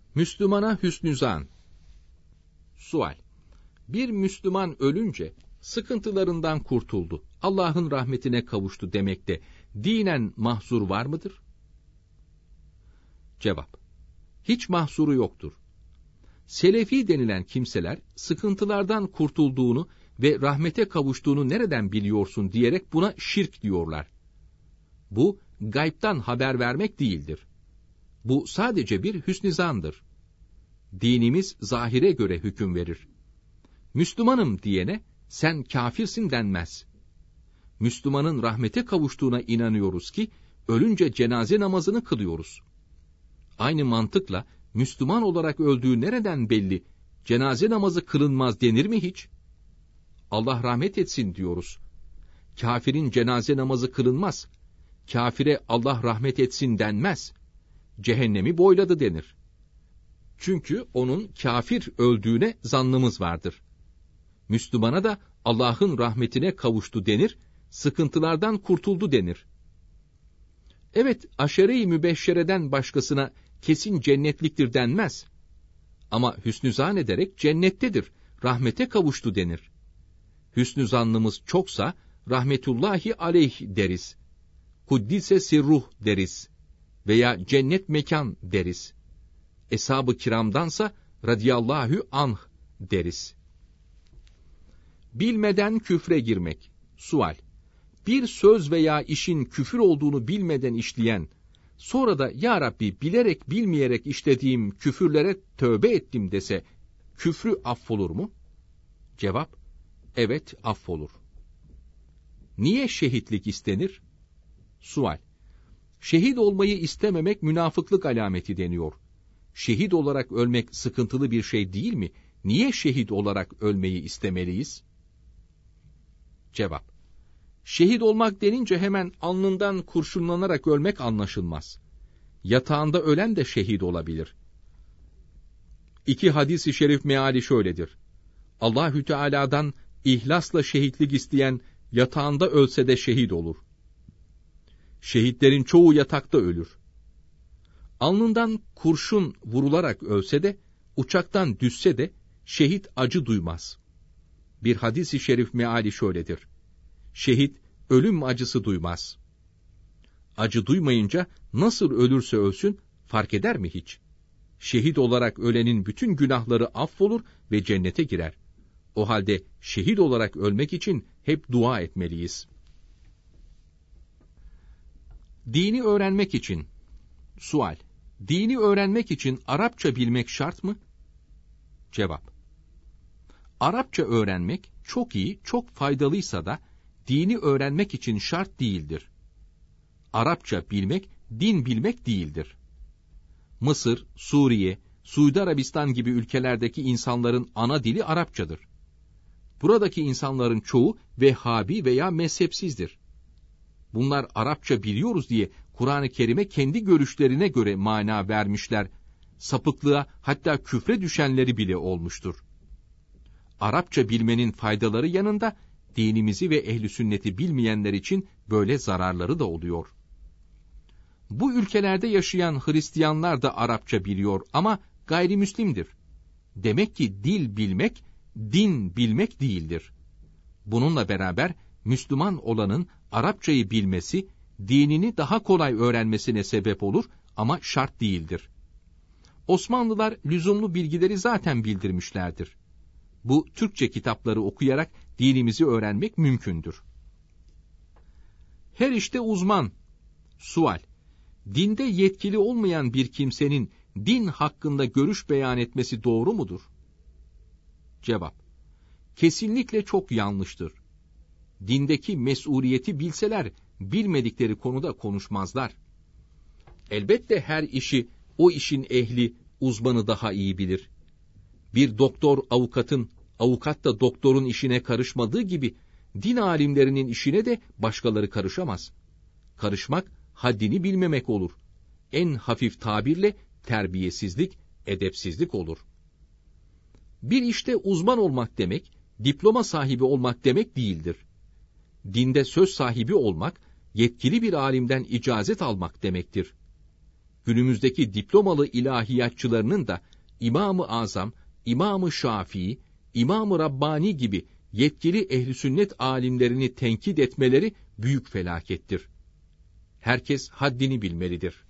Müslümana hüsnü zan. Sual: Bir Müslüman ölünce sıkıntılarından kurtuldu, Allah'ın rahmetine kavuştu demekte dinen mahzur var mıdır? Cevap: Hiç mahzuru yoktur. Selefi denilen kimseler sıkıntılardan kurtulduğunu ve rahmete kavuştuğunu nereden biliyorsun diyerek buna şirk diyorlar. Bu gaybtan haber vermek değildir. Bu sadece bir hüsnü zandır. Dinimiz zahire göre hüküm verir. Müslümanım diyene sen kafirsin denmez. Müslümanın rahmete kavuştuğuna inanıyoruz ki ölünce cenaze namazını kılıyoruz. Aynı mantıkla Müslüman olarak öldüğü nereden belli, cenaze namazı kılınmaz denir mi hiç? Allah rahmet etsin diyoruz. Kafirin cenaze namazı kılınmaz. Kafire Allah rahmet etsin denmez. Cehennemi boyladı denir. Çünkü onun kafir öldüğüne zannımız vardır. Müslümana da Allah'ın rahmetine kavuştu denir, sıkıntılardan kurtuldu denir. Evet, aşere-i mübeşşereden başkasına kesin cennetliktir denmez. Ama hüsnü zan ederek cennettedir, rahmete kavuştu denir. Hüsnü zannımız çoksa rahmetullahi aleyh deriz. Kuddise sirruh deriz. Veya cennet mekan deriz. Eshab-ı kiramdansa radiyallahu anh deriz. Bilmeden küfre girmek. Sual: Bir söz veya işin küfür olduğunu bilmeden işleyen, sonra da ya Rabbi bilerek bilmeyerek işlediğim küfürlere tövbe ettim dese, küfrü affolur mu? Cevap: Evet, affolur. Niye şehitlik istenir? Sual: Şehit olmayı istememek münafıklık alameti deniyor. Şehit olarak ölmek sıkıntılı bir şey değil mi? Niye şehit olarak ölmeyi istemeliyiz? Cevap: Şehit olmak denince hemen alnından kurşunlanarak ölmek anlaşılmaz. Yatağında ölen de şehit olabilir. İki hadis-i şerif meali şöyledir: Allahü Teala'dan ihlasla şehitlik isteyen yatağında ölse de şehit olur. Şehitlerin çoğu yatakta ölür. Alnından kurşun vurularak ölse de, uçaktan düşse de şehit acı duymaz. Bir hadis-i şerif meali şöyledir: Şehit ölüm acısı duymaz. Acı duymayınca nasıl ölürse ölsün fark eder mi hiç? Şehit olarak ölenin bütün günahları affolur ve cennete girer. O halde şehit olarak ölmek için hep dua etmeliyiz. Dini öğrenmek için. Sual: Dini öğrenmek için Arapça bilmek şart mı? Cevap: Arapça öğrenmek çok iyi, çok faydalıysa da dini öğrenmek için şart değildir. Arapça bilmek, din bilmek değildir. Mısır, Suriye, Suudi Arabistan gibi ülkelerdeki insanların ana dili Arapçadır. Buradaki insanların çoğu Vehhabi veya mezhepsizdir. Bunlar Arapça biliyoruz diye Kur'an-ı Kerim'e kendi görüşlerine göre mana vermişler, sapıklığa hatta küfre düşenleri bile olmuştur. Arapça bilmenin faydaları yanında dinimizi ve ehli sünneti bilmeyenler için böyle zararları da oluyor. Bu ülkelerde yaşayan Hristiyanlar da Arapça biliyor ama gayrimüslimdir. Demek ki dil bilmek, din bilmek değildir. Bununla beraber Müslüman olanın Arapçayı bilmesi, dinini daha kolay öğrenmesine sebep olur ama şart değildir. Osmanlılar lüzumlu bilgileri zaten bildirmişlerdir. Bu Türkçe kitapları okuyarak dinimizi öğrenmek mümkündür. Her işte uzman. Sual: Dinde yetkili olmayan bir kimsenin din hakkında görüş beyan etmesi doğru mudur? Cevap: Kesinlikle çok yanlıştır. Dindeki mesuliyeti bilseler, bilmedikleri konuda konuşmazlar. Elbette her işi o işin ehli, uzmanı daha iyi bilir. Bir doktor avukatın, avukat da doktorun işine karışmadığı gibi, din alimlerinin işine de başkaları karışamaz. Karışmak, haddini bilmemek olur. En hafif tabirle terbiyesizlik, edepsizlik olur. Bir işte uzman olmak demek, diploma sahibi olmak demek değildir. Dinde söz sahibi olmak, yetkili bir alimden icazet almak demektir. günümüzdeki diplomalı ilahiyatçılarının da İmam-ı Azam, İmam-ı Şafii, İmam-ı Rabbani gibi yetkili ehl-i sünnet alimlerini tenkit etmeleri büyük felakettir. Herkes haddini bilmelidir.